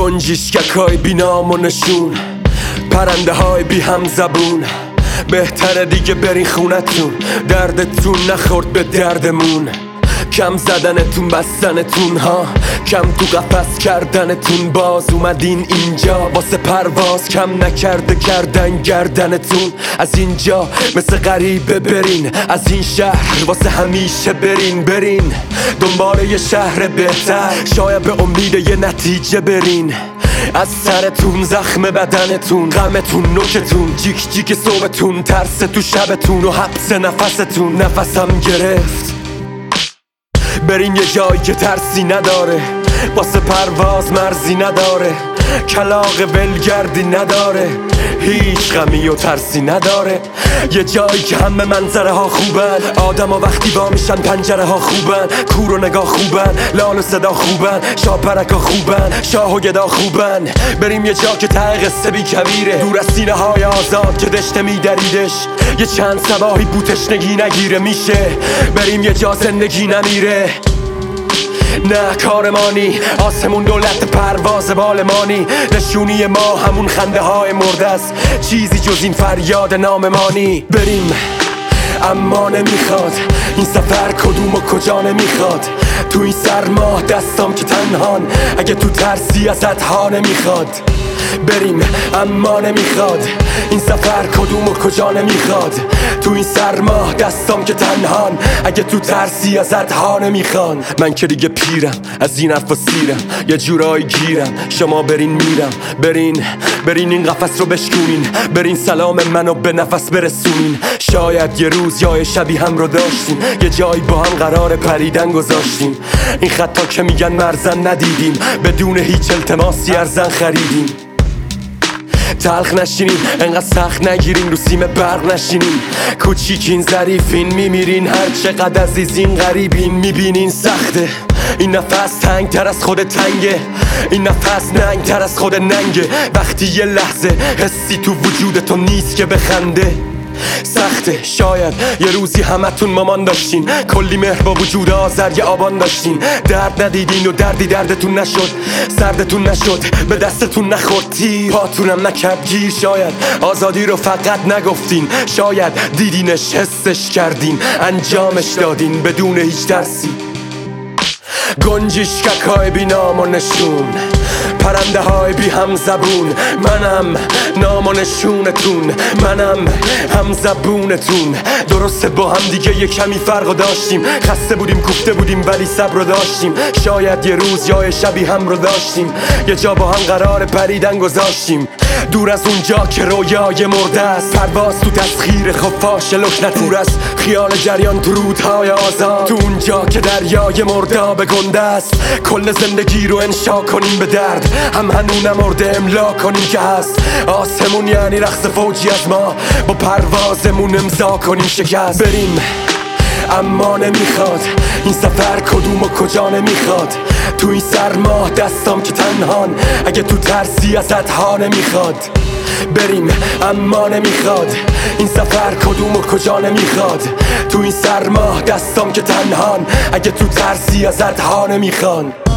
گنجیشککای بی نام و نشون، پرنده های بی هم زبون. بهتره دیگه برین خونتون، دردتون نخورد به دردمون. کم زدنتون بستنتون ها، کم تو قفس کردنتون. باز اومدین اینجا واسه پرواز، کم نکرده کردن گردنتون. از اینجا مثل غریبه برین، از این شهر واسه همیشه برین دنبال یه شهر بهتر، شاید به امید یه نتیجه برین. از سرتون زخم بدنتون، غمتون نوکتون، جیک جیک صبحتون، ترس تو شبتون و حبس نفستون. نفسم گرفت برین یه جایی که ترسی نداره، واسه پرواز مرزی نداره، کلاغ ولگردی نداره، هیچ غمی و ترسی نداره. یه جایی که همه منظره ها خوبن، آدم ها وقتی با میشن پنجره ها خوبن، کور و نگاه خوبن، لال و صدا خوبن، شاپرک ها خوبن، شاه و گدا خوبن. بریم یه جا که ته قصه بی کبیره، دور از سینه های آزاد که دشته میدریدش، یه چند صباحی بوتشنگی نگیره میشه. بریم یه جا زندگی نمیره، نه کارمانی، آسمون دولت پرواز بالمانی. نشونی ما همون خنده های مرده است، چیزی جز این فریاد ناممانی. بریم اما نمیخواد این سفر کدوم و کجا نمیخواد. تو این سرما دستام که تنهان، اگه تو ترسی ازت ها نمیخواد. بریم اما نمیخواد این سفر کدوم و کجا نمیخواد. تو این سرما دستام که تنهان، اگه تو ترسی ازت ها نمیخوان. من که دیگه پیرم از این حرفا سیرم، یه جورایی گیرم. شما برین میرم، برین این قفس رو بشکونین، برین سلام منو به نفس برسونین. شاید یه روز یا شبی هم رو داشتیم، یه جایی با هم قرار پریدن گذاشتیم. این خطا که میگن مرزن ندیدیم، بدون هیچ التماسی ارزن خریدیم. تلخ نشینین، انقدر سخت نگیرین، رو سیم برق نشینین. کوچیکین ظریفین، میمیرین هر چقدر عزیزین. غریبین میبینین سخته، این نفس تنگ تر از خود تنگه، این نفس ننگ تر از خود ننگه. وقتی یه لحظه حسی تو وجودتون نیست که بخنده. سخته، شاید یه روزی همتون مامان داشتین، کلی مهر با وجود آذر یه آبان داشتین. درد ندیدین و دردی دردتون نشد، سردتون نشد، به دستتون نخورد تیر، پاتونم نکرد گیر. شاید آزادی رو فقط نگفتین، شاید دیدینش حسش کردین، انجامش دادین بدون هیچ ترسی. گنجیشککای بی نام و نشون، پرنده های بی هم زبون. منم نام و نشونتون، منم هم زبونتون. درسته با هم دیگه یه کمی فرق داشتیم، خسته بودیم کوفته بودیم ولی صبر رو داشتیم. شاید یه روز یا شبی هم رو داشتیم، یه جا با هم قرار پریدن گذاشتیم. دور از اونجا که رویای مرده است، پرواز تو تسخیر خفاش لکنته. دور از خیال جریان تو رودهای آزاد، تو اونجا که دریای مرداب گنده است. کل زندگی رو انشا کنیم به درد، هم هنو نمرده املا کنیم که هست. آسمون یعنی رقص فوجی از ما، با پروازمون امضا کنیم شکست. بریم اما نمیخواد این سفر کدوم و کجا نمیخواد. تو این سرما دستام که تنهان، اگه تو ترسی ازت ها نمیخواد. بریم اما نمیخواد این سفر کدوم و کجا نمیخواد. تو این سرما دستام که تنهان، اگه تو ترسی ازت ها نمیخوان.